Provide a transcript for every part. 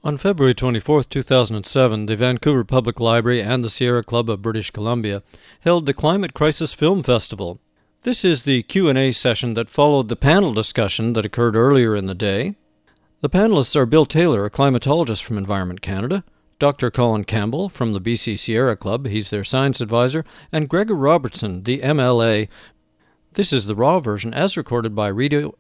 On February 24, 2007, the Vancouver Public Library and the Sierra Club of British Columbia held the Climate Crisis Film Festival. This is the Q&A session that followed the panel discussion that occurred earlier in the day. The panelists are Bill Taylor, a climatologist from Environment Canada, Dr. Colin Campbell from the BC Sierra Club, he's their science advisor, and Gregor Robertson, the MLA. This is the raw version as recorded by Radio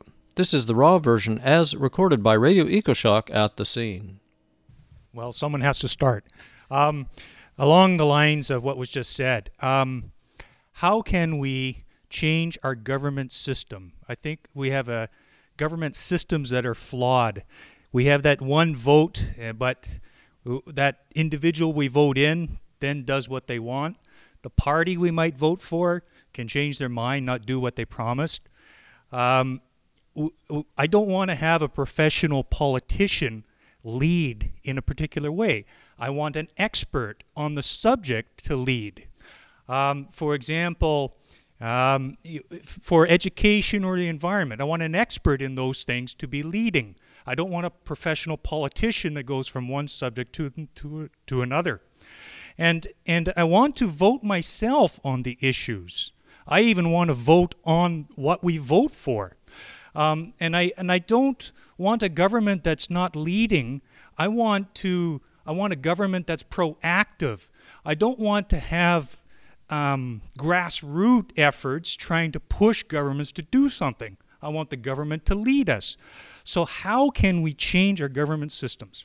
EcoShock at the scene. Well, someone has to start. Along the lines of what was just said, how can we change our government system? I think we have government systems that are flawed. We have that one vote, but that individual we vote in then does what they want. The party we might vote for can change their mind, not do what they promised. I don't want to have a professional politician lead in a particular way. I want an expert on the subject to lead. For example, for education or the environment, I want an expert in those things to be leading. I don't want a professional politician that goes from one subject to another. And I want to vote myself on the issues. I even want to vote on what we vote for. And I don't want a government that's not leading. I want a government that's proactive. I don't want to have grassroots efforts trying to push governments to do something. I want the government to lead us. So how can we change our government systems?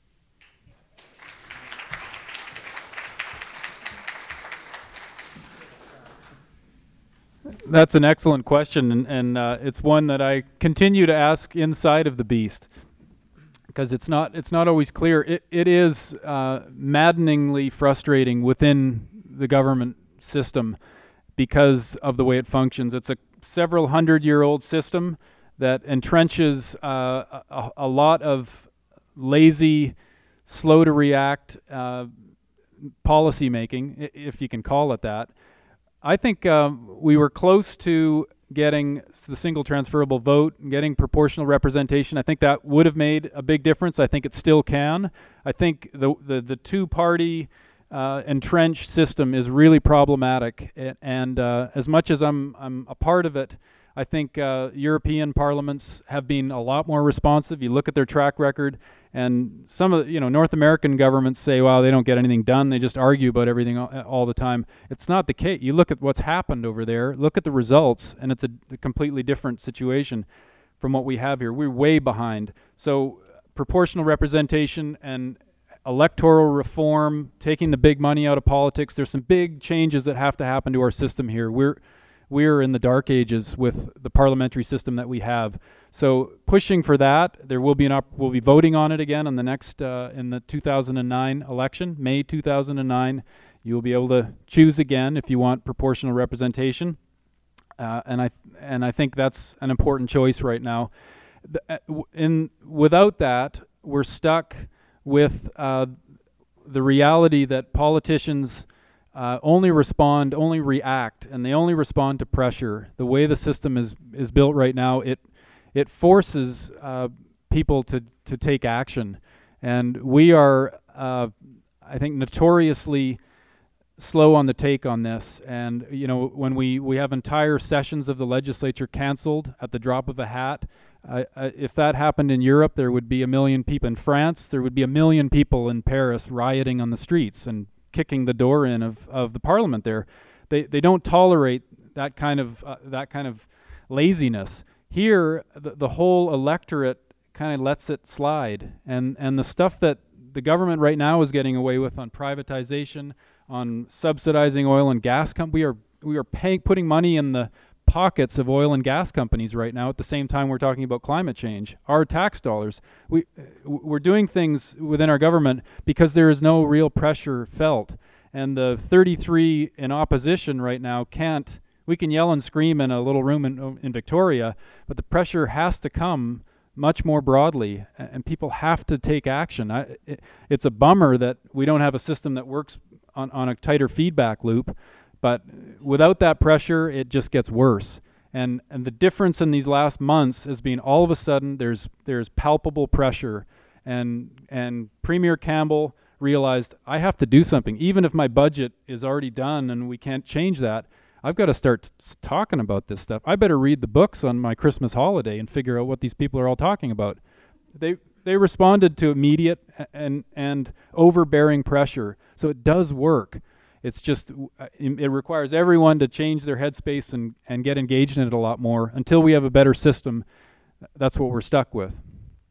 That's an excellent question, and it's one that I continue to ask inside of the Beast, because it's not always clear. It is maddeningly frustrating within the government system because of the way it functions. It's a several hundred-year-old system that entrenches a lot of lazy, slow-to-react policy making, if you can call it that. I think we were close to getting the single transferable vote and getting proportional representation. I think that would have made a big difference. I think it still can. I think the two-party entrenched system is really problematic. And as much as I'm a part of it, I think European parliaments have been a lot more responsive. You look at their track record, and some of North American governments say, "Wow, they don't get anything done. They just argue about everything all the time." It's not the case. You look at what's happened over there. Look at the results, and it's a completely different situation from what we have here. We're way behind. So proportional representation and electoral reform, taking the big money out of politics. There's some big changes that have to happen to our system here. We're in the dark ages with the parliamentary system that we have. So pushing for that, there will be we'll be voting on it again on the next in the 2009 election, May 2009. You will be able to choose again if you want proportional representation, and I think that's an important choice right now. Without that, we're stuck with the reality that politicians only react, and they only respond to pressure. The way the system is built right now, it forces people to take action. And we are, I think, notoriously slow on the take on this. And, when we have entire sessions of the legislature canceled at the drop of a hat, if that happened in Europe, there would be 1 million people. In France, there would be 1 million people in Paris rioting on the streets and kicking the door in of the parliament there. They don't tolerate that kind of laziness. Here, the whole electorate kind of lets it slide. And the stuff that the government right now is getting away with on privatization, on subsidizing oil and gas companies, we are putting money in the pockets of oil and gas companies right now at the same time we're talking about climate change. Our tax dollars. We're doing things within our government because there is no real pressure felt. And the 33 in opposition right now we can yell and scream in a little room in Victoria, but the pressure has to come much more broadly, and people have to take action. It's a bummer that we don't have a system that works on a tighter feedback loop, but without that pressure, it just gets worse. And the difference in these last months has been all of a sudden there's palpable pressure, And Premier Campbell realized, I have to do something. Even if my budget is already done and we can't change that, I've got to start talking about this stuff. I better read the books on my Christmas holiday and figure out what these people are all talking about. They responded to immediate and overbearing pressure. So it does work. It's just, it requires everyone to change their headspace and get engaged in it a lot more. Until we have a better system, that's what we're stuck with.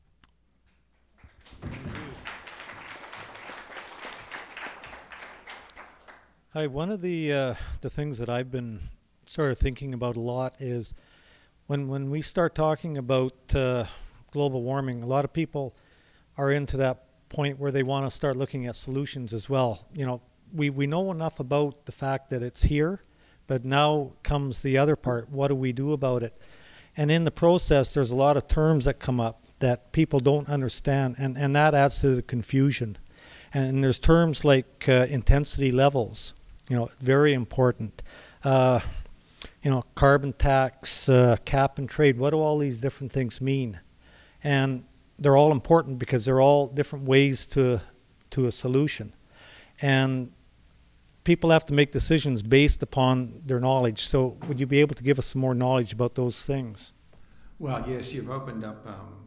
Hi, one of the things that I've been sort of thinking about a lot is when we start talking about global warming, a lot of people are into that point where they want to start looking at solutions as well. You know, we know enough about the fact that it's here, but now comes the other part. What do we do about it? And in the process, there's a lot of terms that come up that people don't understand, and that adds to the confusion. And there's terms like intensity levels, you know, very important. You know, carbon tax, cap and trade, what do all these different things mean? And they're all important because they're all different ways to a solution. And people have to make decisions based upon their knowledge. So would you be able to give us some more knowledge about those things? Well, yes, you've opened up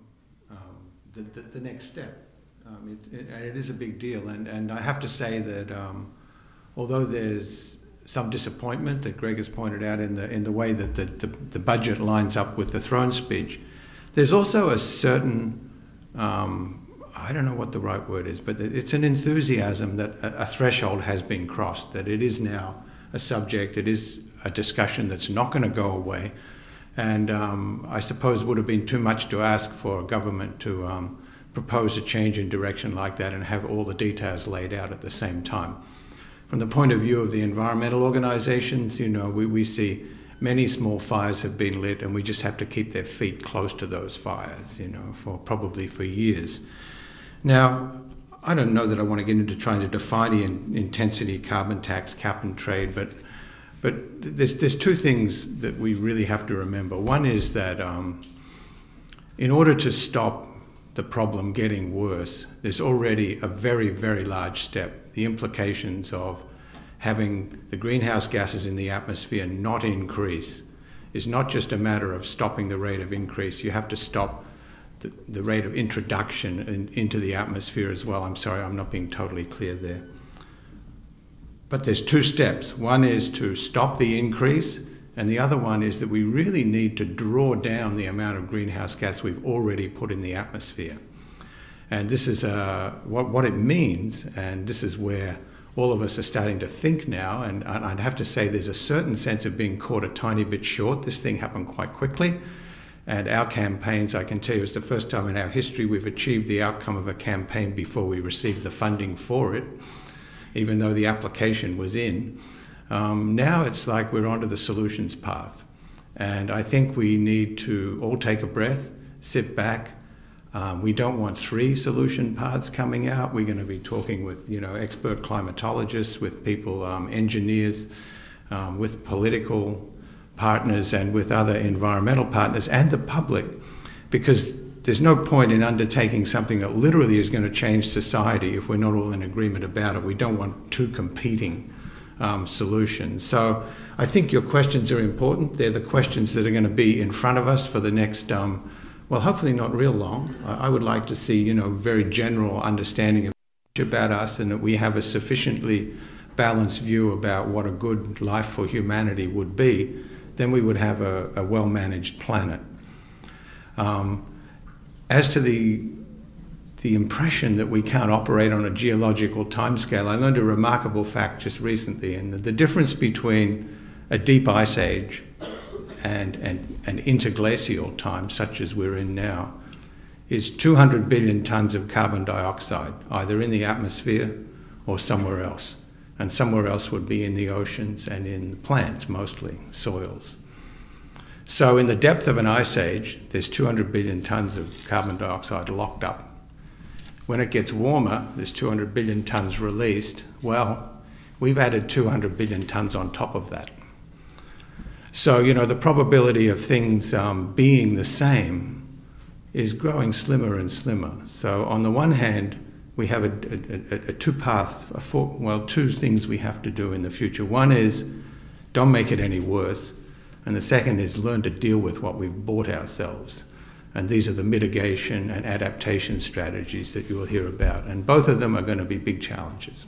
the next step. It is a big deal. And I have to say that although there's some disappointment that Greg has pointed out in the way that the budget lines up with the throne speech, there's also a certain, I don't know what the right word is, but it's an enthusiasm that a threshold has been crossed, that it is now a subject, it is a discussion that's not going to go away. And I suppose it would have been too much to ask for a government to propose a change in direction like that and have all the details laid out at the same time. From the point of view of the environmental organizations, you know, we see many small fires have been lit and we just have to keep their feet close to those fires, you know, probably for years. Now, I don't know that I want to get into trying to define the intensity, carbon tax, cap and trade, but there's two things that we really have to remember. One is that in order to stop the problem getting worse, there's already a very, very large step. The implications of having the greenhouse gases in the atmosphere not increase is not just a matter of stopping the rate of increase. You have to stop the rate of introduction into the atmosphere as well. I'm sorry, I'm not being totally clear there. But there's two steps. One is to stop the increase, and the other one is that we really need to draw down the amount of greenhouse gas we've already put in the atmosphere. And this is what it means, and this is where all of us are starting to think now, and I'd have to say there's a certain sense of being caught a tiny bit short. This thing happened quite quickly, and our campaigns, I can tell you, it's the first time in our history we've achieved the outcome of a campaign before we received the funding for it, even though the application was in. Now it's like we're onto the solutions path. And I think we need to all take a breath, sit back. We don't want 3 solution paths coming out. We're going to be talking with, you know, expert climatologists, with people, engineers, with political partners and with other environmental partners and the public, because there's no point in undertaking something that literally is going to change society if we're not all in agreement about it. We don't want 2 competing solutions. So I think your questions are important. They're the questions that are going to be in front of us for the next, well, hopefully not real long. I would like to see, you know, very general understanding about us, and that we have a sufficiently balanced view about what a good life for humanity would be. Then we would have a well-managed planet. As to the impression that we can't operate on a geological timescale, I learned a remarkable fact just recently, and the difference between a deep ice age and an interglacial time, such as we're in now, is 200 billion tons of carbon dioxide, either in the atmosphere or somewhere else. And somewhere else would be in the oceans and in plants, mostly, soils. So in the depth of an ice age, there's 200 billion tons of carbon dioxide locked up. When it gets warmer, there's 200 billion tons released. Well, we've added 200 billion tons on top of that. So, you know, the probability of things being the same is growing slimmer and slimmer. So on the one hand, we have a two-path, two things we have to do in the future. One is don't make it any worse, and the second is learn to deal with what we've bought ourselves. And these are the mitigation and adaptation strategies that you will hear about. And both of them are going to be big challenges.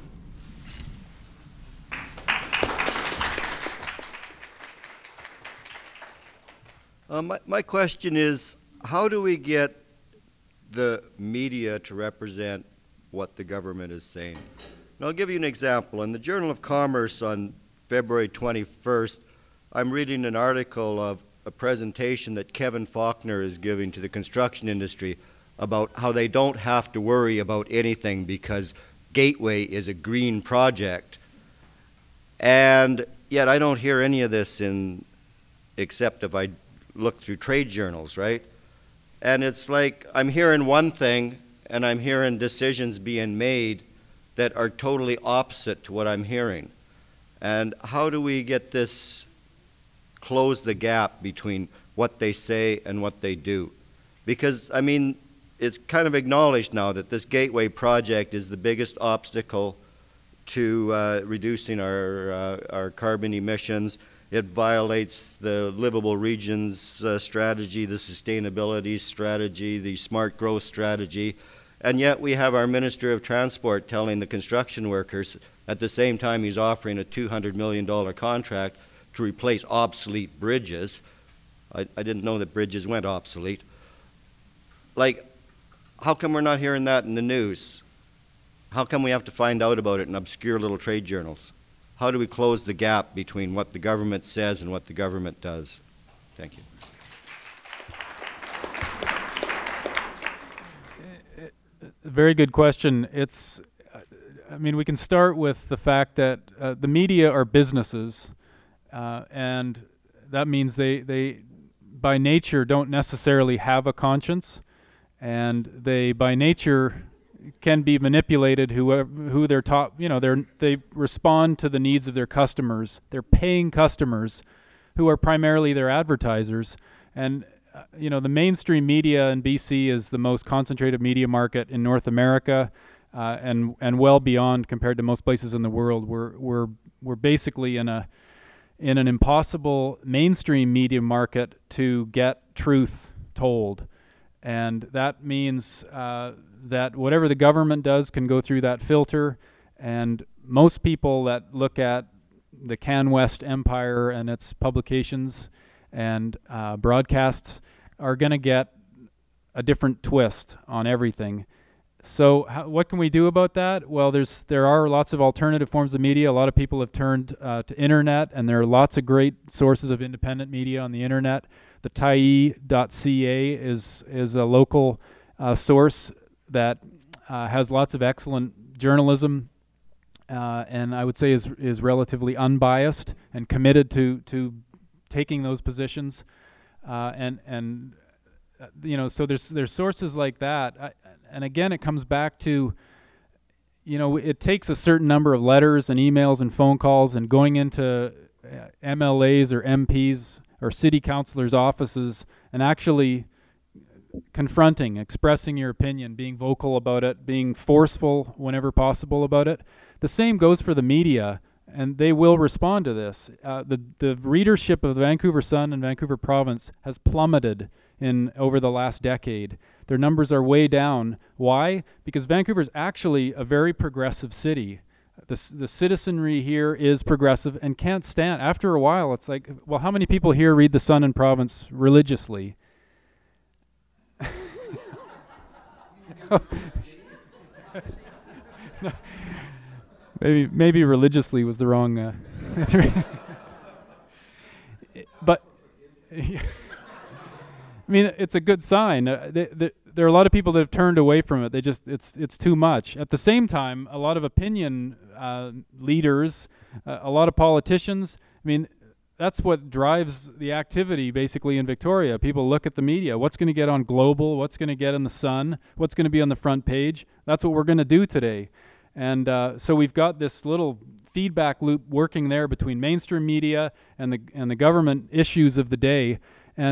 My question is, how do we get the media to represent what the government is saying? And I'll give you an example. In the Journal of Commerce on February 21st, I'm reading an article of a presentation that Kevin Faulkner is giving to the construction industry about how they don't have to worry about anything because Gateway is a green project. And yet I don't hear any of this except if I look through trade journals, right? And it's like I'm hearing one thing and I'm hearing decisions being made that are totally opposite to what I'm hearing. And how do we get this, close the gap between what they say and what they do? Because, I mean, it's kind of acknowledged now that this Gateway project is the biggest obstacle to reducing our carbon emissions. It violates the livable regions strategy, the sustainability strategy, the smart growth strategy, and yet we have our Minister of Transport telling the construction workers at the same time he's offering a $200 million contract to replace obsolete bridges. I didn't know that bridges went obsolete. Like, how come we're not hearing that in the news? How come we have to find out about it in obscure little trade journals? How do we close the gap between what the government says and what the government does? Thank you. Very good question. I mean, we can start with the fact that the media are businesses, and that means they by nature don't necessarily have a conscience, and they by nature can be manipulated. Who they're top, they respond to the needs of their customers. They're paying customers, who are primarily their advertisers, and the mainstream media in BC is the most concentrated media market in North America, and well beyond compared to most places in the world. We're basically in an impossible mainstream media market to get truth told, and that means that whatever the government does can go through that filter, and most people that look at the CanWest empire and its publications and broadcasts are going to get a different twist on everything. So what can we do about that? Well, there are lots of alternative forms of media. A lot of people have turned to internet, and there are lots of great sources of independent media on the internet. The Tyee.ca is a local source that has lots of excellent journalism, and I would say is relatively unbiased and committed to taking those positions, so there's sources like that, and again it comes back to, it takes a certain number of letters and emails and phone calls and going into MLAs or MPs or city councilors' offices and actually confronting, expressing your opinion, being vocal about it, being forceful whenever possible about it. The same goes for the media, and they will respond to this. The readership of the Vancouver Sun and Vancouver Province has plummeted over the last decade. Their numbers are way down. Why? Because Vancouver is actually a very progressive city. The citizenry here is progressive and can't stand. After a while, it's like, well, how many people here read the Sun and Province religiously? No. Maybe religiously was the wrong. But I mean, it's a good sign. There are a lot of people that have turned away from it. It's too much. At the same time, a lot of opinion leaders, a lot of politicians. I mean, that's what drives the activity basically in Victoria. People look at the media. What's going to get on Global? What's going to get in the Sun? What's going to be on the front page? That's what we're going to do today. And so we've got this little feedback loop working there between mainstream media and the government issues of the day. And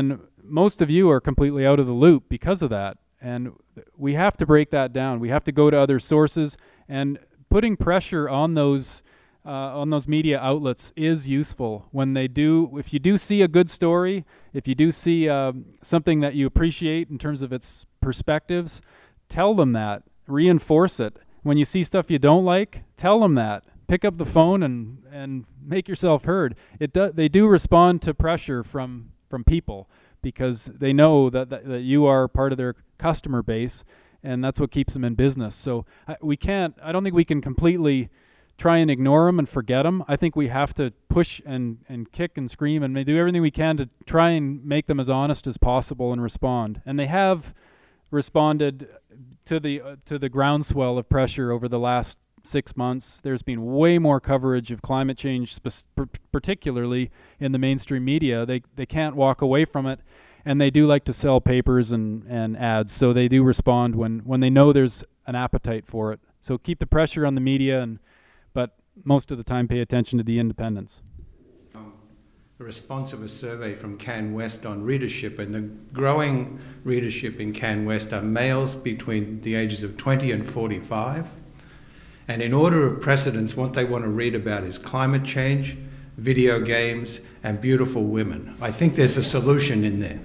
most of you are completely out of the loop because of that. And we have to break that down. We have to go to other sources, and putting pressure on those media outlets is useful when they do. If you do see a good story, if you do see something that you appreciate in terms of its perspectives, tell them that. Reinforce it. When you see stuff you don't like, tell them that. Pick up the phone and make yourself heard. They do respond to pressure from people because they know that you are part of their customer base, and that's what keeps them in business. So I don't think we can completely try and ignore them and forget them. I think we have to push and kick and scream and do everything we can to try and make them as honest as possible and respond. And they have responded to the groundswell of pressure over the last 6 months. There's been way more coverage of climate change, particularly in the mainstream media. They can't walk away from it, and they do like to sell papers and ads. So they do respond when they know there's an appetite for it. So keep the pressure on the media, but most of the time pay attention to the independents. A response of a survey from CanWest on readership, and the growing readership in CanWest are males between the ages of 20 and 45. And in order of precedence, what they want to read about is climate change, video games, and beautiful women. I think there's a solution in there.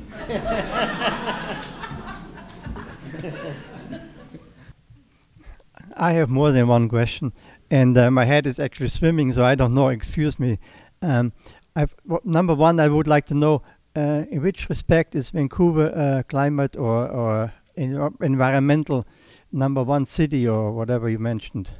I have more than one question, and my head is actually swimming, so I don't know, excuse me. Number one, I would like to know in which respect is Vancouver climate or environmental #1 city or whatever you mentioned?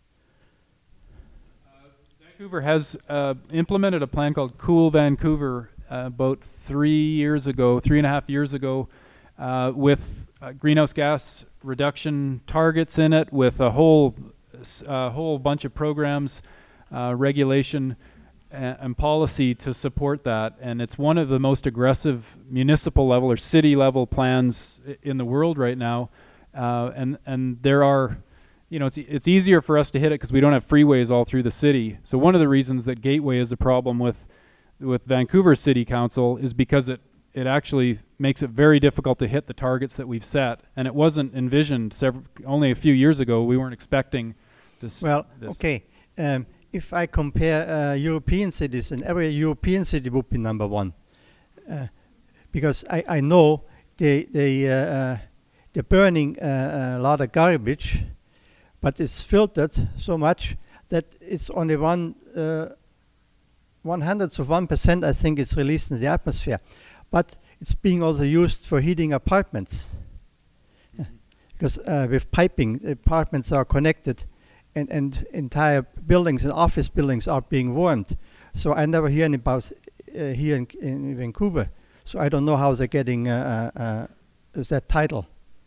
Vancouver has implemented a plan called Cool Vancouver about 3.5 years ago, with greenhouse gas reduction targets in it, with a whole bunch of programs, regulation, and policy to support that. And it's one of the most aggressive municipal level or city level plans in the world right now. And there are, it's easier for us to hit it because we don't have freeways all through the city. So one of the reasons that Gateway is a problem with Vancouver City Council is because it actually makes it very difficult to hit the targets that we've set. And it wasn't envisioned only a few years ago. We weren't expecting this. Well, okay. If I compare European cities, and every European city would be #1, because I know they're burning a lot of garbage, but it's filtered so much that it's only 1/100% I think it's released in the atmosphere, but it's being also used for heating apartments, because with piping, the apartments are connected. And entire buildings and office buildings are being warmed. So I never hear about here in Vancouver. So I don't know how they're getting that title.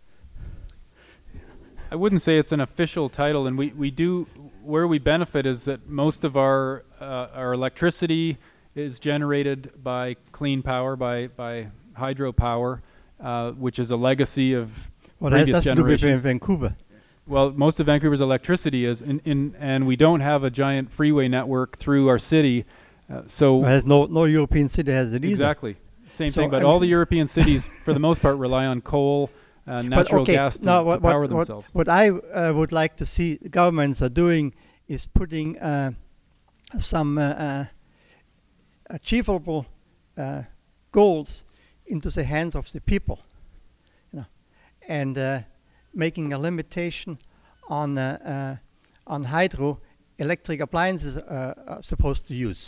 I wouldn't say it's an official title, and we do, where we benefit is that most of our electricity is generated by clean power, by hydropower, which is a legacy of previous generations. Well, that's to do with Vancouver. Well, most of Vancouver's electricity is and we don't have a giant freeway network through our city, so there's no European city has it either. Exactly, same thing. But all the European cities, for the most part, rely on coal, natural gas to power themselves. What I would like to see governments are doing is putting some achievable goals into the hands of the people, and making a limitation on hydroelectric appliances are supposed to use.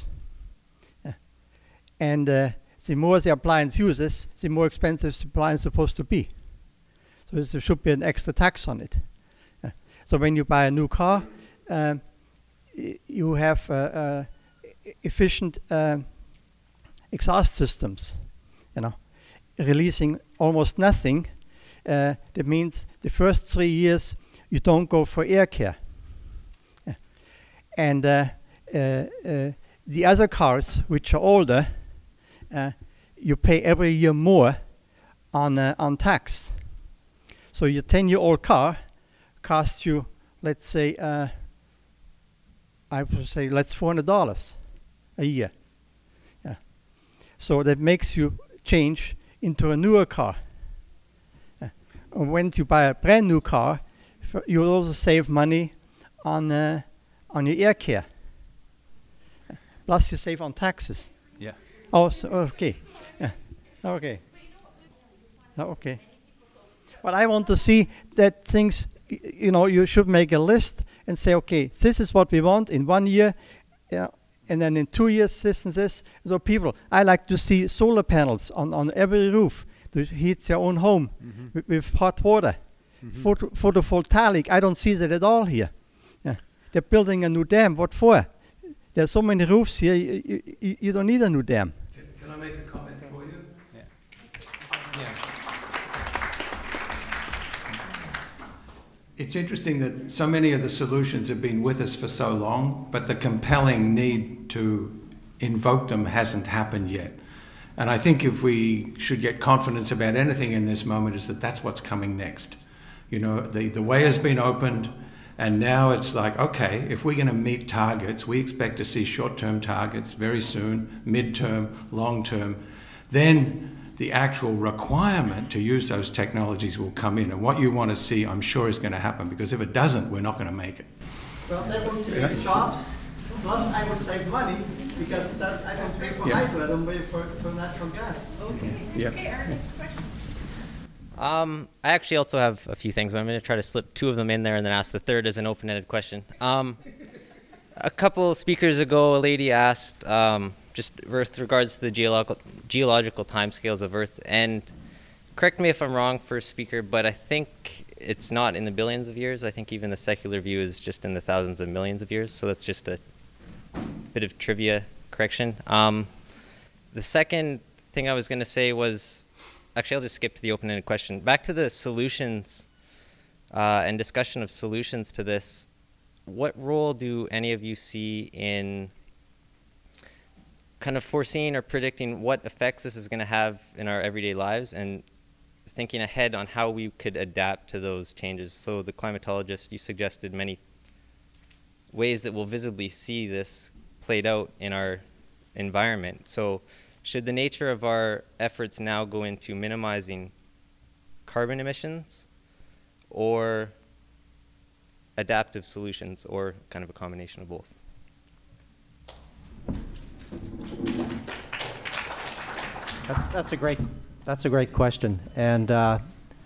And the more the appliance uses, the more expensive the appliance is supposed to be. So there should be an extra tax on it. So when you buy a new car, you have efficient exhaust systems, releasing almost nothing. That means the first 3 years you don't go for air care. And the other cars, which are older, you pay every year more on tax. So your 10-year-old car costs you, let's say, $400 a year. So that makes you change into a newer car. When you buy a brand new car, you will also save money on your air care. Plus you save on taxes. Yeah. Oh, so, okay. Yeah. Okay. Okay. But I want to see that things, you should make a list and say, okay, this is what we want in 1 year, and then in 2 years, this and this. So people, I like to see solar panels on every roof to heat their own home with hot water. Photovoltaic, I don't see that at all here. Yeah. They're building a new dam. What for? There are so many roofs here, you don't need a new dam. Can I make a comment for you? Yeah. It's interesting that so many of the solutions have been with us for so long, but the compelling need to invoke them hasn't happened yet. And I think if we should get confidence about anything in this moment is that that's what's coming next. The way has been opened, and now it's like, okay, if we're going to meet targets, we expect to see short-term targets very soon, mid-term, long-term, then the actual requirement to use those technologies will come in. And what you want to see, I'm sure, is going to happen, because if it doesn't, we're not going to make it. Well, that would create jobs, plus I would save money, because I don't pay for hydro, I don't pay for natural gas. Okay. Yeah. Okay, our next question. I actually also have a few things. I'm going to try to slip two of them in there and then ask the third as an open-ended question. A couple speakers ago, a lady asked just with regards to the geological timescales of Earth, and correct me if I'm wrong, first speaker, but I think it's not in the billions of years. I think even the secular view is just in the thousands of millions of years, so that's just a bit of trivia correction. The second thing I was going to say was, actually, I'll just skip to the open-ended question. Back to the solutions and discussion of solutions to this, what role do any of you see in kind of foreseeing or predicting what effects this is going to have in our everyday lives and thinking ahead on how we could adapt to those changes? So the climatologist, you suggested many ways that we'll visibly see this played out in our environment. So should the nature of our efforts now go into minimizing carbon emissions or adaptive solutions, or kind of a combination of both? That's a great question, and I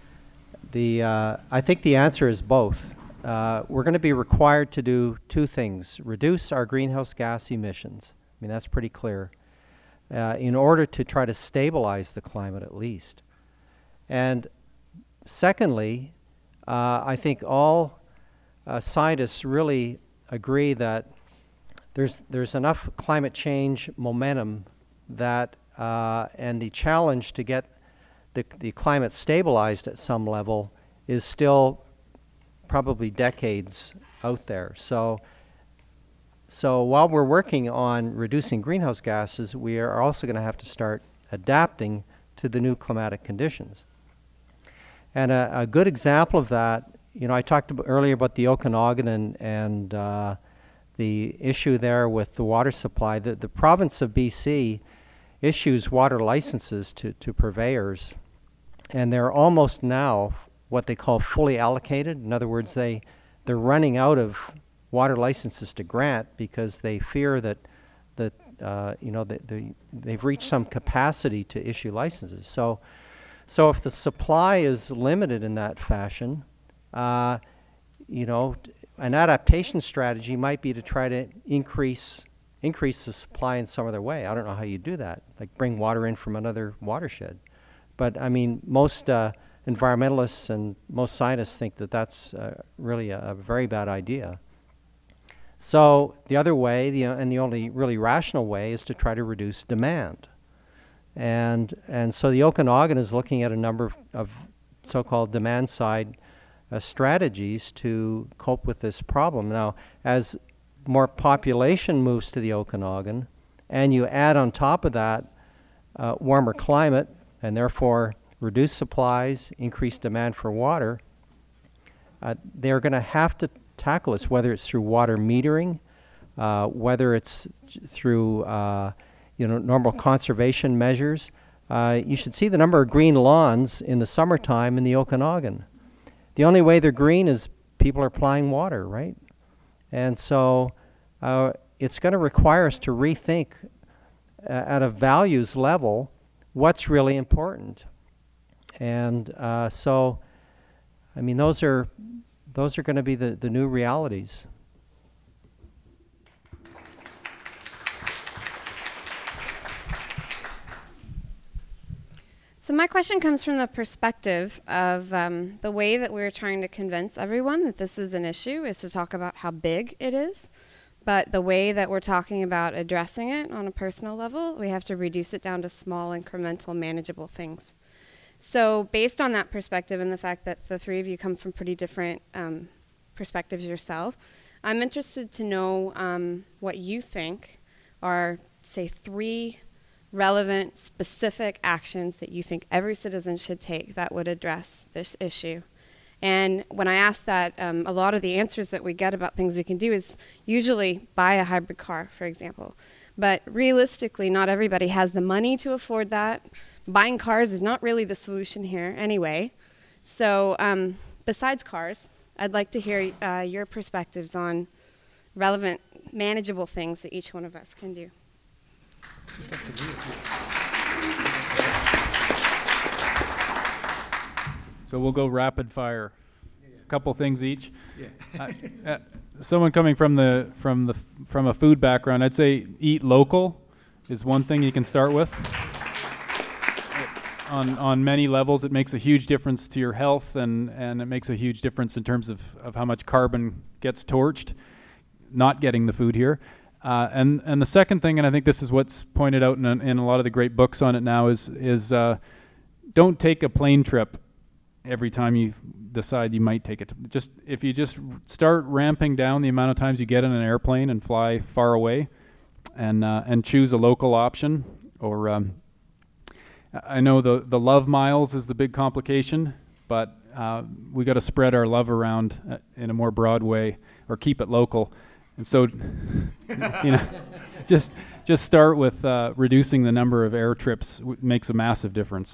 think the answer is both. We're going to be required to do two things: reduce our greenhouse gas emissions. I mean, that's pretty clear. In order to try to stabilize the climate at least. And secondly, I think all scientists really agree that there's enough climate change momentum that and the challenge to get the climate stabilized at some level is still probably decades out there. So while we're working on reducing greenhouse gases, we are also going to have to start adapting to the new climatic conditions. And a good example of that, I talked earlier about the Okanagan and the issue there with the water supply. The province of BC issues water licenses to purveyors, and they're almost now what they call fully allocated. In other words, they're running out of water licenses to grant because they fear that they've reached some capacity to issue licenses. So if the supply is limited in that fashion, an adaptation strategy might be to try to increase the supply in some other way. I don't know how you do that, like bring water in from another watershed. But I mean, most environmentalists and most scientists think that that's really a very bad idea. So the other way, and the only really rational way, is to try to reduce demand. And so the Okanagan is looking at a number of so-called demand-side strategies to cope with this problem. Now, as more population moves to the Okanagan, and you add on top of that warmer climate, and therefore reduce supplies, increase demand for water, they're going to have to tackle this, whether it's through water metering, whether it's through normal conservation measures. You should see the number of green lawns in the summertime in the Okanagan. The only way they're green is people are applying water, right? And so it's going to require us to rethink at a values level what's really important. And so, I mean, those are going to be the new realities. So my question comes from the perspective of the way that we're trying to convince everyone that this is an issue is to talk about how big it is. But the way that we're talking about addressing it on a personal level, we have to reduce it down to small, incremental, manageable things. So based on that perspective and the fact that the three of you come from pretty different perspectives yourself, I'm interested to know what you think are, say, 3 relevant, specific actions that you think every citizen should take that would address this issue. And when I ask that, a lot of the answers that we get about things we can do is usually buy a hybrid car, for example. But realistically, not everybody has the money to afford that. Buying cars is not really the solution here anyway. So besides cars, I'd like to hear your perspectives on relevant, manageable things that each one of us can do. So we'll go rapid fire. A couple things each. Someone coming from a food background, I'd say eat local is one thing you can start with. On many levels, it makes a huge difference to your health, and it makes a huge difference in terms of how much carbon gets torched, not getting the food here. And the second thing, and I think this is what's pointed out in a lot of the great books on it now, is don't take a plane trip every time you decide you might take it. If you just start ramping down the amount of times you get in an airplane and fly far away, and choose a local option, or I know the love miles is the big complication, but we got to spread our love around in a more broad way, or keep it local. And so, just start with reducing the number of air trips makes a massive difference.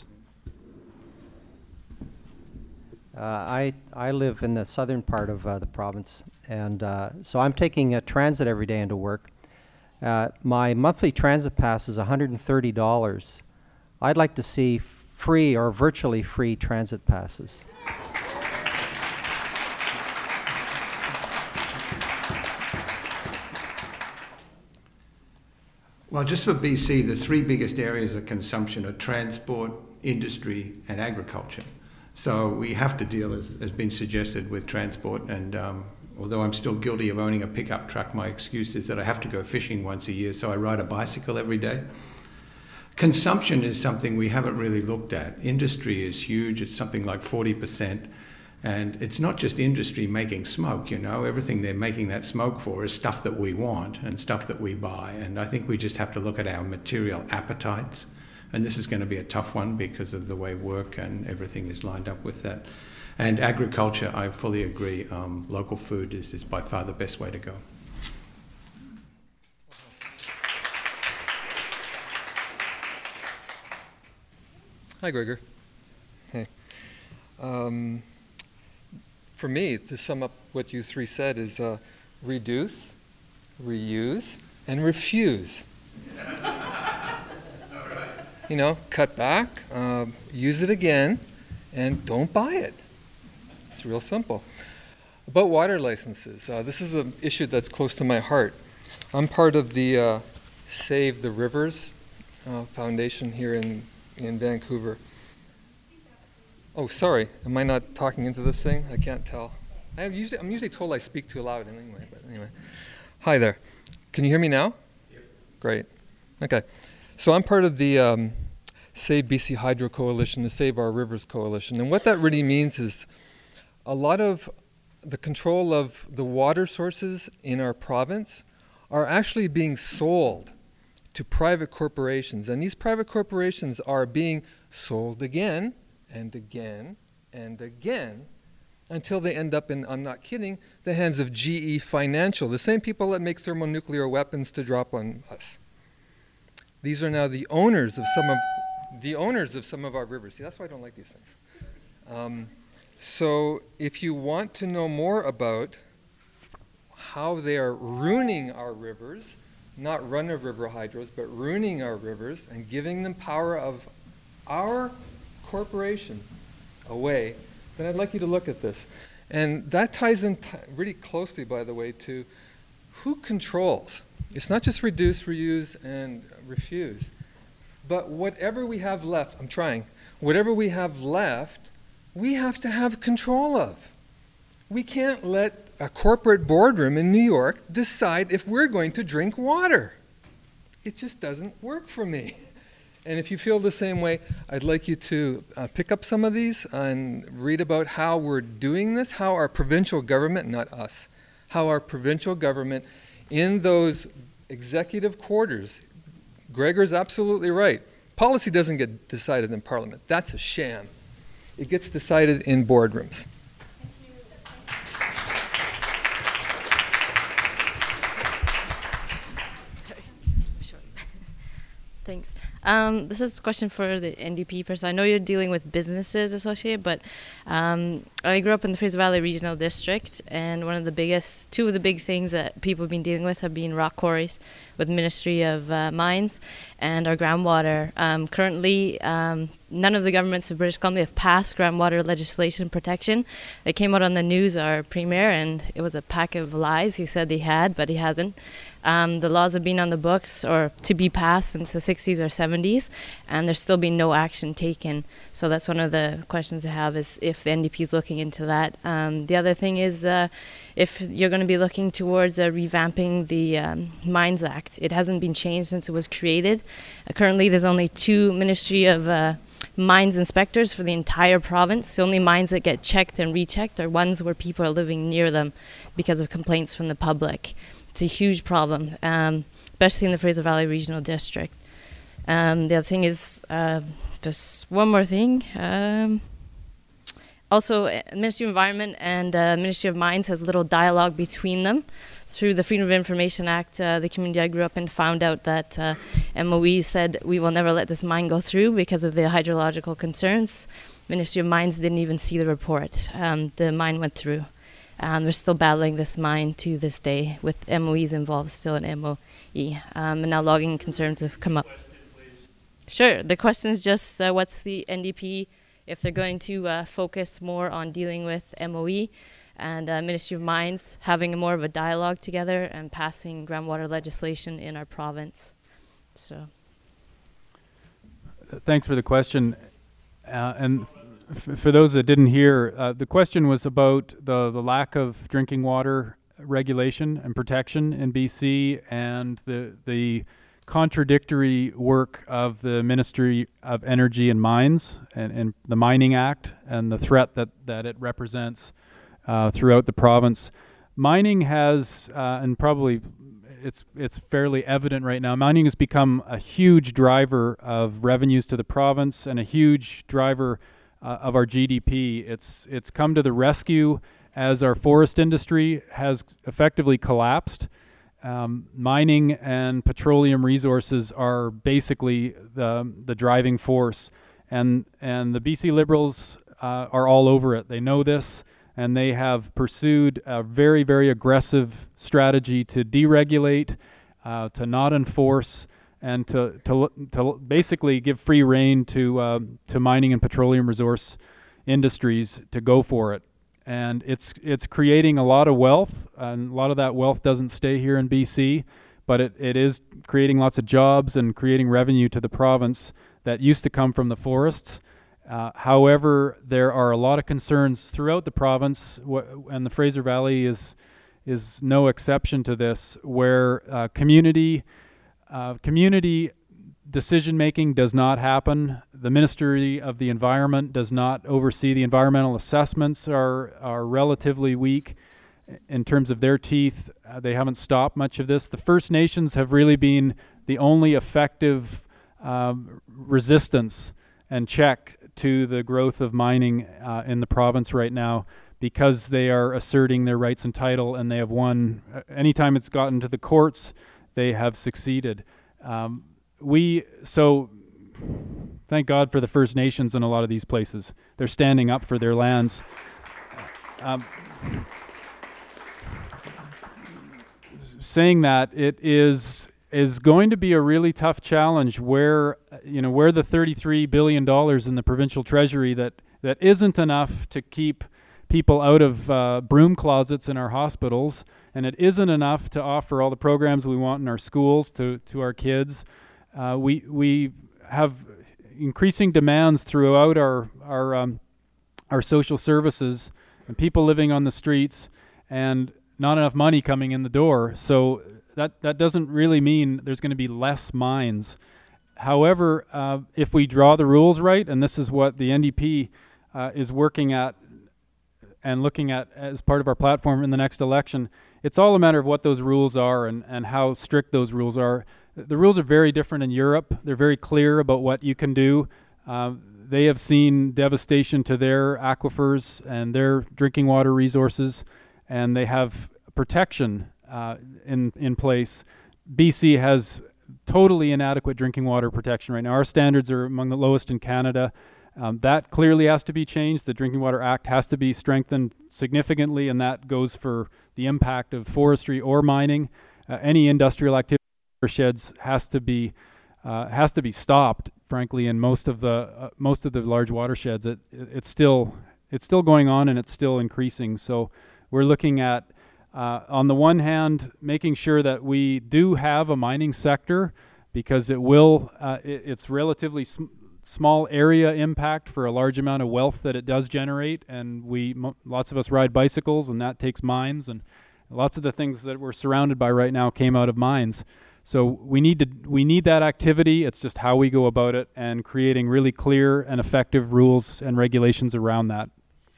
I live in the southern part of the province, and so I'm taking a transit every day into work. My monthly transit pass is $130. I'd like to see free or virtually free transit passes. Well, just for BC, the 3 biggest areas of consumption are transport, industry, and agriculture. So we have to deal, as has been suggested, with transport. And although I'm still guilty of owning a pickup truck, my excuse is that I have to go fishing once a year, so I ride a bicycle every day. Consumption is something we haven't really looked at. Industry is huge. It's something like 40%. And it's not just industry making smoke, everything they're making that smoke for is stuff that we want and stuff that we buy. And I think we just have to look at our material appetites. And this is going to be a tough one because of the way work and everything is lined up with that. And agriculture, I fully agree. Local food is by far the best way to go. Hi, Gregor. Hey. For me, to sum up what you 3 said, is reduce, reuse, and refuse. Cut back, use it again, and don't buy it. It's real simple. About water licenses, this is an issue that's close to my heart. I'm part of the Save the Rivers Foundation here in Vancouver. Oh, sorry. Am I not talking into this thing? I can't tell. I'm usually told I speak too loud anyway. But anyway, hi there. Can you hear me now? Yep. Great. Okay. So I'm part of the Save BC Hydro Coalition, the Save Our Rivers Coalition. And what that really means is a lot of the control of the water sources in our province are actually being sold to private corporations. And these private corporations are being sold again and again and again until they end up in, I'm not kidding, the hands of GE Financial, the same people that make thermonuclear weapons to drop on us. These are now the owners of some of the owners of some of our rivers. See, that's why I don't like these things. So if you want to know more about how they are ruining our rivers, not run-of-river hydros, but ruining our rivers and giving them power of our corporation away, then I'd like you to look at this. And that ties in really closely, by the way, to who controls. It's not just reduce, reuse, and refuse, but whatever we have left, whatever we have left, we have to have control of. We can't let a corporate boardroom in New York decide if we're going to drink water. It just doesn't work for me. And if you feel the same way, I'd like you to pick up some of these and read about how we're doing this, how our provincial government, not us, how our provincial government in those executive quarters, Gregor's absolutely right. Policy doesn't get decided in Parliament. That's a sham. It gets decided in boardrooms. Thanks. This is a question for the NDP person. I know you're dealing with businesses associated, but I grew up in the Fraser Valley Regional District, and two of the big things that people have been dealing with have been rock quarries with Ministry of Mines and our groundwater. Currently, none of the governments of British Columbia have passed groundwater legislation protection. It came out on the news, our premier, and it was a pack of lies. He said he had, but he hasn't. The laws have been on the books or to be passed since the 60s or 70s, and there's still been no action taken. So that's one of the questions I have, is if the NDP is looking into that. The other thing is if you're going to be looking towards revamping the Mines Act. It hasn't been changed since it was created. Currently, there's only 2 Ministry of Mines inspectors for the entire province. The only mines that get checked and rechecked are ones where people are living near them because of complaints from the public. It's a huge problem, especially in the Fraser Valley Regional District. The other thing is, just one more thing. Also, Ministry of Environment and Ministry of Mines has little dialogue between them. Through the Freedom of Information Act, the community I grew up in found out that MOE said we will never let this mine go through because of the hydrological concerns. Ministry of Mines didn't even see the report. The mine went through. They're still battling this mine to this day with MOEs involved still in MOE. And now logging concerns have come up. Sure. The question is just what's the NDP, if they're going to focus more on dealing with MOE and Ministry of Mines, having more of a dialogue together and passing groundwater legislation in our province. So. Thanks for the question. And for those that didn't hear, the question was about the lack of drinking water regulation and protection in BC and the contradictory work of the Ministry of Energy and Mines and the Mining Act and the threat that it represents throughout the province. Mining has, and probably it's fairly evident right now, mining has become a huge driver of revenues to the province and a huge driver of our GDP. It's come to the rescue as our forest industry has effectively collapsed. Mining and petroleum resources are basically the driving force, and the BC Liberals are all over it. They know this, and they have pursued a very, very aggressive strategy to deregulate, to not enforce, and to basically give free rein to mining and petroleum resource industries to go for it. And it's creating a lot of wealth, and a lot of that wealth doesn't stay here in BC, but it is creating lots of jobs and creating revenue to the province that used to come from the forests. However, there are a lot of concerns throughout the province, and the Fraser Valley is no exception to this, where community decision-making does not happen. The Ministry of the Environment does not oversee. The environmental assessments are relatively weak in terms of their teeth. They haven't stopped much of this. The First Nations have really been the only effective resistance and check to the growth of mining in the province right now, because they are asserting their rights and title, and they have won. Anytime it's gotten to the courts, they have succeeded. So Thank God for the First Nations in a lot of these places. They're standing up for their lands. Saying that, it is going to be a really tough challenge where the $33 billion in the provincial treasury that isn't enough to keep people out of broom closets in our hospitals, and it isn't enough to offer all the programs we want in our schools to our kids. We have increasing demands throughout our social services, and people living on the streets, and not enough money coming in the door. So that doesn't really mean there's going to be less mines. However, if we draw the rules right, and this is what the NDP is working at and looking at as part of our platform in the next election, it's all a matter of what those rules are and how strict those rules are. The rules are very different in Europe. They're very clear about what you can do. They have seen devastation to their aquifers and their drinking water resources, and they have protection in place. BC has totally inadequate drinking water protection right now. Our standards are among the lowest in Canada. That clearly has to be changed. The Drinking Water Act has to be strengthened significantly, and that goes for the impact of forestry or mining. Any industrial activity sheds has to be stopped. Frankly, in most of the large watersheds, it's still going on, and it's still increasing. So we're looking at, on the one hand, making sure that we do have a mining sector, because it's relatively small area impact for a large amount of wealth that it does generate, and lots of us ride bicycles, and that takes mines, and lots of the things that we're surrounded by right now came out of mines. So we need that activity. It's just how we go about it, and creating really clear and effective rules and regulations around that.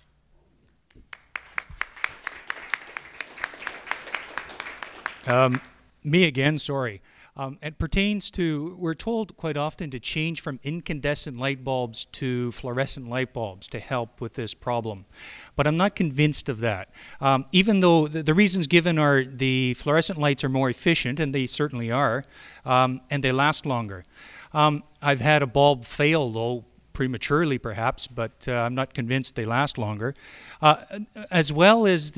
Me again, sorry. It pertains to, we're told quite often to change from incandescent light bulbs to fluorescent light bulbs to help with this problem. But I'm not convinced of that. Even though the reasons given are the fluorescent lights are more efficient, and they certainly are, and they last longer. I've had a bulb fail, though, prematurely perhaps, but I'm not convinced they last longer. As well as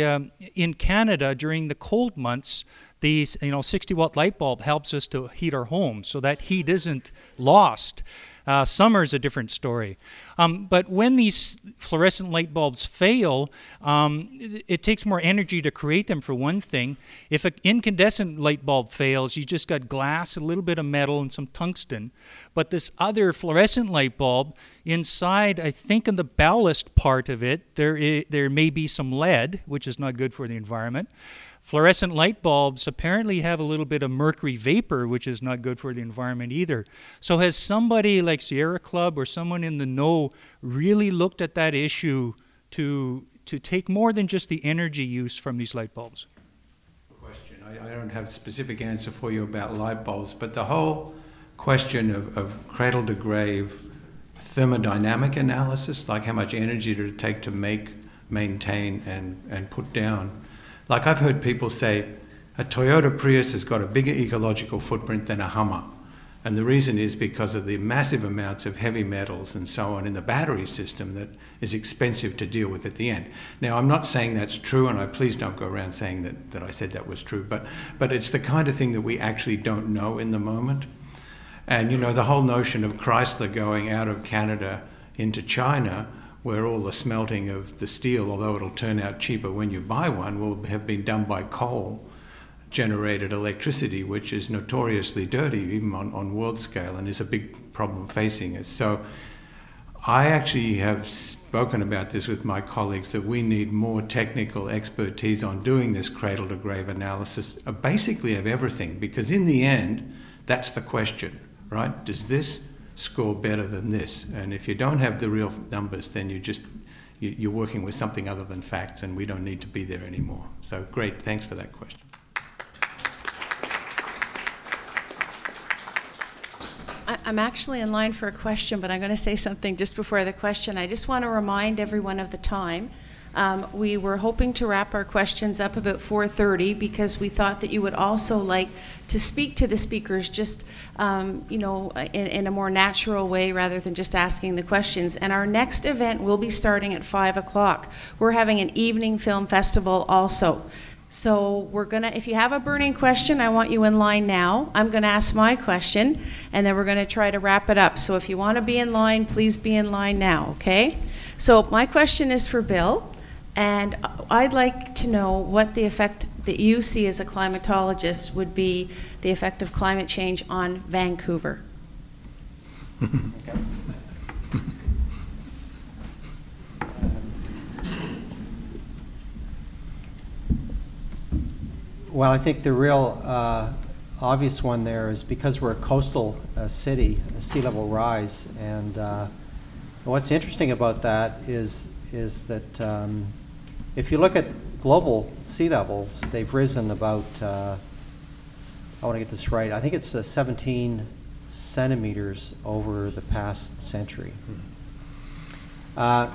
in Canada, during the cold months, the 60-watt light bulb helps us to heat our homes, so that heat isn't lost. Summer's a different story. But when these fluorescent light bulbs fail, it takes more energy to create them, for one thing. If an incandescent light bulb fails, you just got glass, a little bit of metal, and some tungsten. But this other fluorescent light bulb, inside, I think in the ballast part of it, there may be some lead, which is not good for the environment. Fluorescent light bulbs apparently have a little bit of mercury vapor, which is not good for the environment either. So has somebody like Sierra Club or someone in the know really looked at that issue to take more than just the energy use from these light bulbs? Question. I don't have a specific answer for you about light bulbs, but the whole question of cradle to grave thermodynamic analysis, like how much energy did it take to make, maintain, and put down. Like I've heard people say, a Toyota Prius has got a bigger ecological footprint than a Hummer. And the reason is because of the massive amounts of heavy metals and so on in the battery system that is expensive to deal with at the end. Now, I'm not saying that's true, and please don't go around saying that I said that was true, but it's the kind of thing that we actually don't know in the moment. And, the whole notion of Chrysler going out of Canada into China, where all the smelting of the steel, although it'll turn out cheaper when you buy one, will have been done by coal-generated electricity, which is notoriously dirty, even on world scale, and is a big problem facing us. So I actually have spoken about this with my colleagues, that we need more technical expertise on doing this cradle-to-grave analysis, basically of everything, because in the end, that's the question, right? Does this score better than this? And if you don't have the real numbers, then you're working with something other than facts, and we don't need to be there anymore. So great, thanks for that question. I'm actually in line for a question, but I'm going to say something just before the question. I just want to remind everyone of the time. We were hoping to wrap our questions up about 4:30 because we thought that you would also like to speak to the speakers just in a more natural way rather than just asking the questions. And our next event will be starting at 5 o'clock. We're having an evening film festival also. So if you have a burning question, I want you in line now. I'm gonna ask my question, and then we're gonna try to wrap it up. So if you wanna be in line, please be in line now, okay? So my question is for Bill, and I'd like to know what the effect that you see as a climatologist would be the effect of climate change on Vancouver. Well, I think the real obvious one there is because we're a coastal city, a sea level rise, and what's interesting about that is that if you look at global sea levels, they've risen about, I want to get this right, I think it's 17 centimeters over the past century. But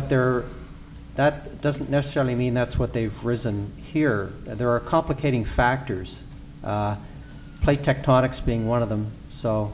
that doesn't necessarily mean that's what they've risen here. There are complicating factors, plate tectonics being one of them. So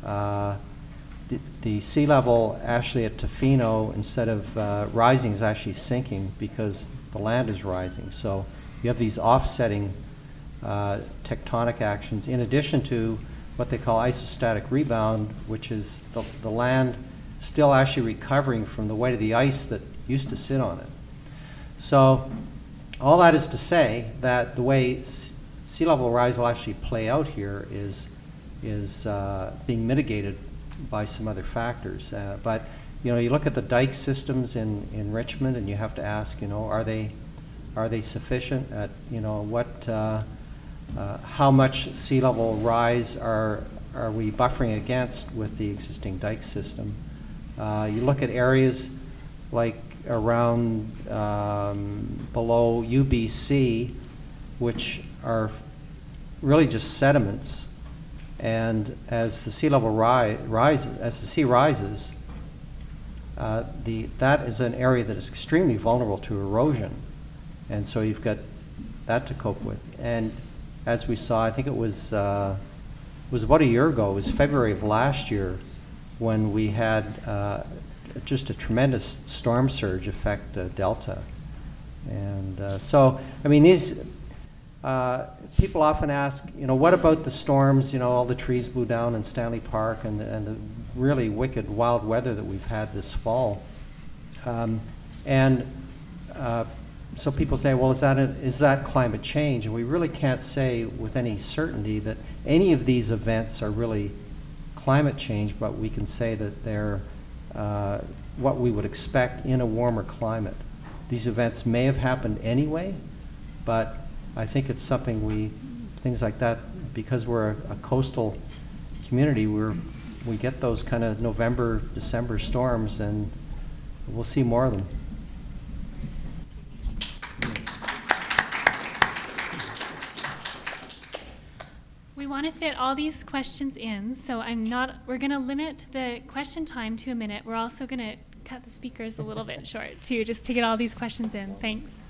the sea level actually at Tofino, instead of rising, is actually sinking because the land is rising. So you have these offsetting tectonic actions in addition to what they call isostatic rebound, which is the land still actually recovering from the weight of the ice that used to sit on it. So all that is to say that the way sea level rise will actually play out here is being mitigated by some other factors. But you look at the dike systems in Richmond, and you have to ask, are they sufficient? At how much sea level rise are we buffering against with the existing dike system? You look at areas like around below UBC, which are really just sediments, and as the sea level rises, as the sea rises, that is an area that is extremely vulnerable to erosion, and so you've got that to cope with. And as we saw, I think it was about a year ago, it was February of last year, when we had just a tremendous storm surge affect Delta. And so, I mean, these people often ask, what about the storms, all the trees blew down in Stanley Park and the really wicked wild weather that we've had this fall. So people say, well, is that climate change? And we really can't say with any certainty that any of these events are really climate change, but we can say that they're what we would expect in a warmer climate. These events may have happened anyway, but I think it's something things like that, because we're a coastal community, we get those kind of November, December storms, and we'll see more of them. We want to fit all these questions in, so we're going to limit the question time to a minute. We're also going to cut the speakers a little bit short, too, just to get all these questions in. Thanks.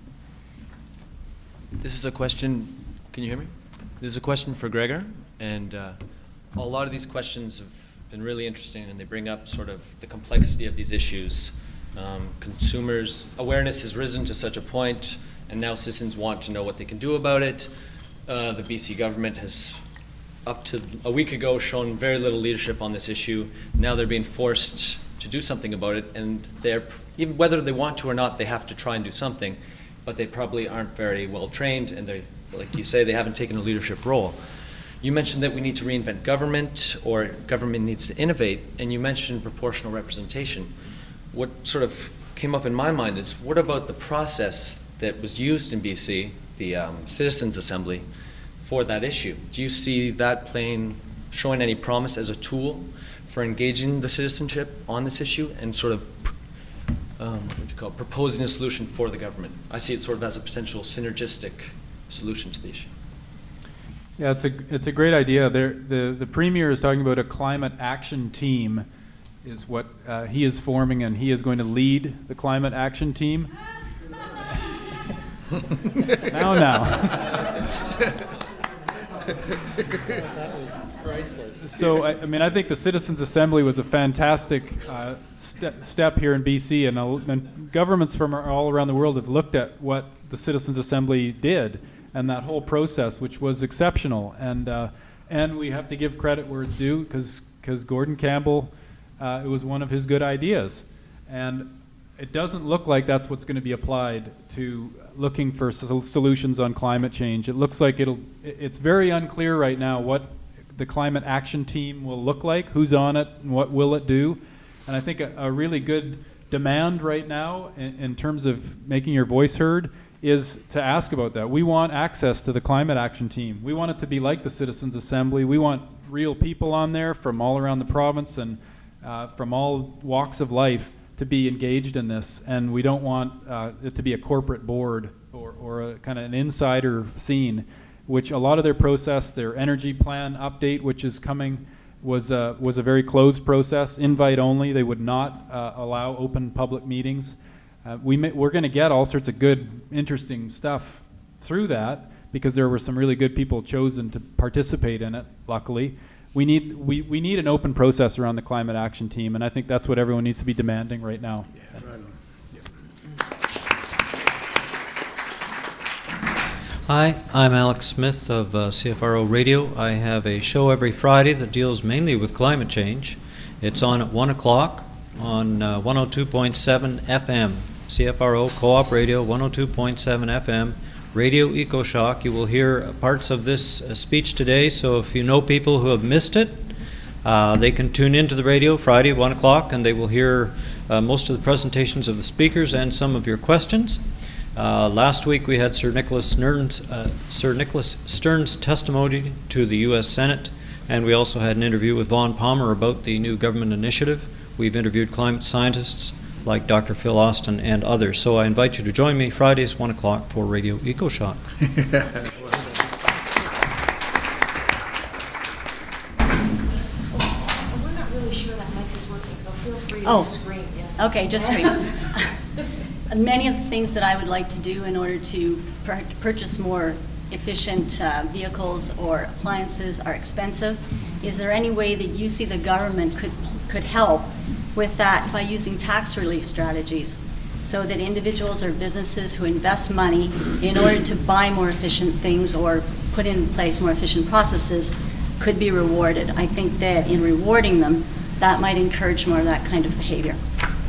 This is a question, can you hear me? This is a question for Gregor, and a lot of these questions have been really interesting, and they bring up sort of the complexity of these issues. Consumers' awareness has risen to such a point, and now citizens want to know what they can do about it. The BC government has, up to a week ago, shown very little leadership on this issue. Now they're being forced to do something about it, and even whether they want to or not, they have to try and do something, but they probably aren't very well trained, and they, like you say, they haven't taken a leadership role. You mentioned that we need to reinvent government, or government needs to innovate, and you mentioned proportional representation. What sort of came up in my mind is, what about the process that was used in BC, the Citizens Assembly, for that issue? Do you see that showing any promise as a tool for engaging the citizenship on this issue and sort of proposing a solution for the government? I see it sort of as a potential synergistic solution to the issue. Yeah, it's a great idea. The Premier is talking about a climate action team, is what he is forming, and he is going to lead the climate action team. Now. That was priceless. So, I mean, I think the Citizens Assembly was a fantastic step here in BC, and governments from all around the world have looked at what the Citizens Assembly did and that whole process, which was exceptional. And we have to give credit where it's due, because Gordon Campbell, it was one of his good ideas. And it doesn't look like that's what's going to be applied to looking for solutions on climate change. It looks like it's very unclear right now what the climate action team will look like, who's on it, and what will it do. And I think a really good demand right now in terms of making your voice heard is to ask about that. We want access to the climate action team. We want it to be like the Citizens Assembly. We want real people on there from all around the province and from all walks of life to be engaged in this, and we don't want it to be a corporate board or a kind of an insider scene, which a lot of their process, their energy plan update, which is coming, was a very closed process, invite only. They would not allow open public meetings. We're going to get all sorts of good, interesting stuff through that, because there were some really good people chosen to participate in it, luckily. We need an open process around the climate action team, and I think that's what everyone needs to be demanding right now. Yeah, right on. Hi, I'm Alex Smith of CFRO Radio. I have a show every Friday that deals mainly with climate change. It's on at 1 o'clock on 102.7 FM. CFRO Co-op Radio, 102.7 FM. Radio EcoShock. You will hear parts of this speech today, so if you know people who have missed it, they can tune into the radio Friday at 1 o'clock, and they will hear most of the presentations of the speakers and some of your questions. Last week we had Sir Nicholas Stern's testimony to the U.S. Senate, and we also had an interview with Vaughn Palmer about the new government initiative. We've interviewed climate scientists like Dr. Phil Austin and others. So I invite you to join me Fridays, 1 o'clock for Radio EcoShock. We're not really sure that mic is working, so feel free to scream. Yeah. Okay, just scream. Many of the things that I would like to do in order to purchase more efficient vehicles or appliances are expensive. Is there any way that you see the government could help with that by using tax relief strategies, so that individuals or businesses who invest money in order to buy more efficient things or put in place more efficient processes could be rewarded? I think that in rewarding them, that might encourage more of that kind of behavior.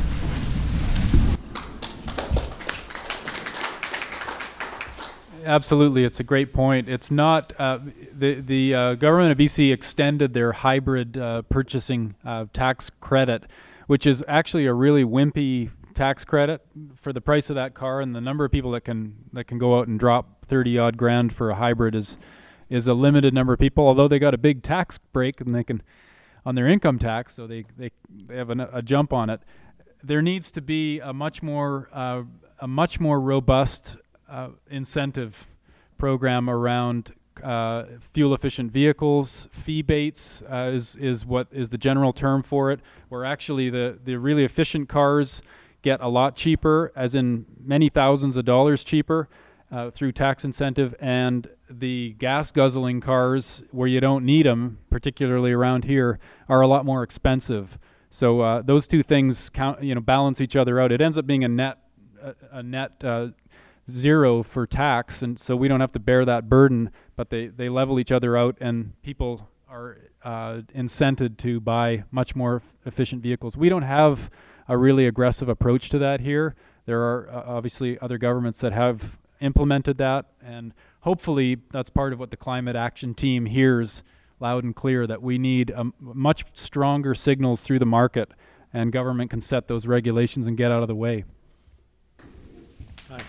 Absolutely, it's a great point. It's not the government of BC extended their hybrid purchasing tax credit, which is actually a really wimpy tax credit for the price of that car, and the number of people that can go out and drop 30-odd grand for a hybrid is a limited number of people. Although they got a big tax break and they can on their income tax, so they have a jump on it. There needs to be a much more robust incentive program around fuel-efficient vehicles. Fee-bates is what is the general term for it, where actually the really efficient cars get a lot cheaper, as in many thousands of dollars cheaper through tax incentive, and the gas-guzzling cars, where you don't need them, particularly around here, are a lot more expensive. So those two things balance each other out. It ends up being a net zero for tax, and so we don't have to bear that burden, but they level each other out, and people are incented to buy much more efficient vehicles. We don't have a really aggressive approach to that here. There are obviously other governments that have implemented that, and hopefully that's part of what the climate action team hears loud and clear, that we need much stronger signals through the market, and government can set those regulations and get out of the way. Hi.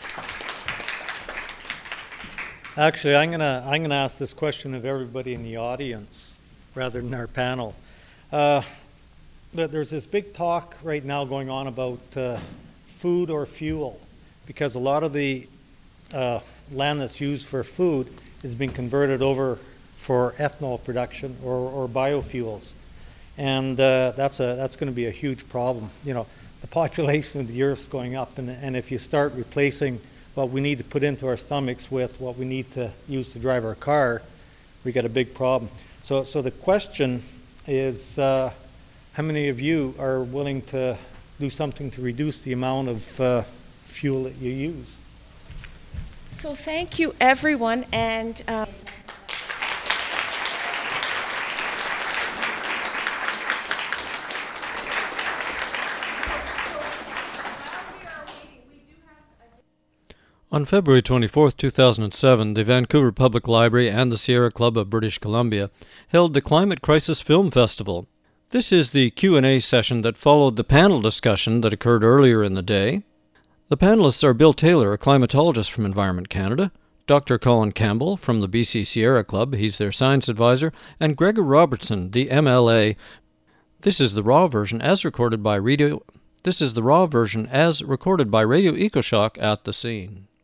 Actually, I'm gonna ask this question of everybody in the audience rather than our panel. But there's this big talk right now going on about food or fuel, because a lot of the land that's used for food is being converted over for ethanol production or biofuels, and that's going to be a huge problem. You know, the population of the Earth's going up, and if you start replacing what we need to put into our stomachs with what we need to use to drive our car, we got a big problem. So the question is, how many of you are willing to do something to reduce the amount of fuel that you use? So thank you, everyone, and On February 24, 2007, the Vancouver Public Library and the Sierra Club of British Columbia held the Climate Crisis Film Festival. This is the Q&A session that followed the panel discussion that occurred earlier in the day. The panelists are Bill Taylor, a climatologist from Environment Canada, Dr. Colin Campbell from the BC Sierra Club, he's their science advisor, and Gregor Robertson, the MLA. This is the raw version as recorded by Radio EcoShock at the scene.